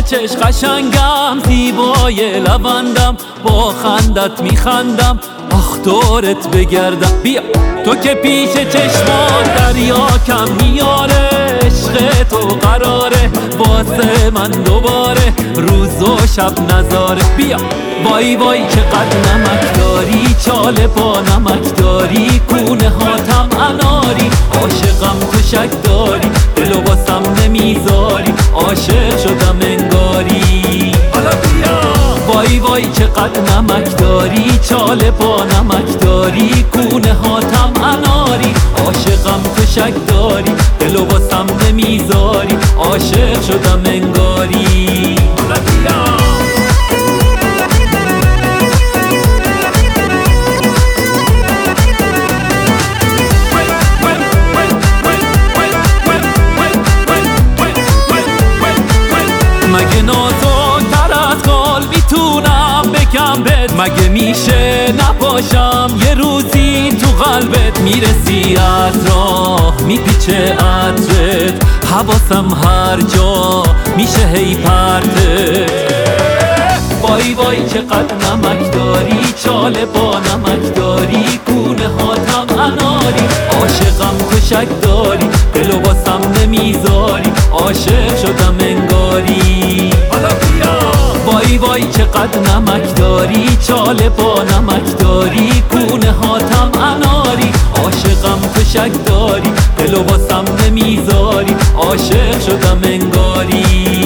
چش قشنگم، زیبای لبندم، با خندت میخندم، آخ دورت بگردم. بیا تو که پیش چشمات دریا کم میاره، عشق تو قراره واسه من دوباره روز و شب نذاره. بیا وای وای چقدر نمک داری، چاله پا نمک داری، کونه هاتم اناری، عاشقم تو شک داری، دلو باسم نمیذاری، عاشق شدم انگاری. حالا بیا وای وای چقدر نمک داری، چاله پا نمک داری، کونه هاتم اناری، عاشقم تو شک داری، دلو باسم نمیذاری، عاشق شدم انگاری. حالا بیا مگه نازک‌تر از قال میتونم بگم بهت، مگه میشه نباشم یه روزی تو قلبت، میرسی از راه میپیچه عطرت، حواسم هر جا میشه هی پرتت. وای وای چقدر نمک داری، چاله با نمک داری، کونه هاتم اناری، عاشقم تو شک داری، دلو باسم نمیذاری، عاشق شدم انگاری. حالا بیا وای وای چقدر نمک داری، چاله با نمک داری، کونه هاتم اناری، عاشقم تو شک داری، دلو باسم نمیذاری، عاشق شدم انگاری.